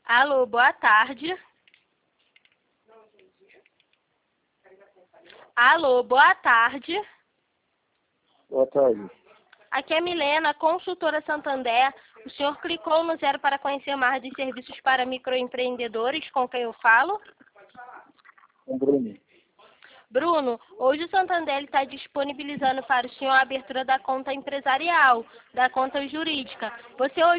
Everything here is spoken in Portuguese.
Alô, boa tarde. Alô, boa tarde. Boa tarde. Aqui é Milena, consultora Santander. O senhor clicou no 0 para conhecer mais dos serviços para microempreendedores, com quem eu falo? Com Bruno. Bruno, hoje o Santander está disponibilizando para o senhor a abertura da conta empresarial, da conta jurídica. Você hoje